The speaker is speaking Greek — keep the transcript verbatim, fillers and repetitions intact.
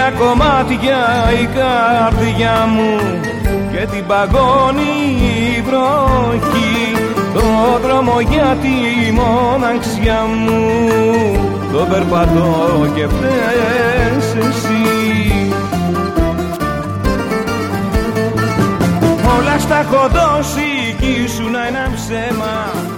χίλια κομμάτια η καρδιά μου και την παγώνει η βροχή. Το δρόμο για τη μοναξιά μου το περπατώ και φταίς εσύ. Όλα στα έχω δώσει κι ήσουν ένα ψέμα.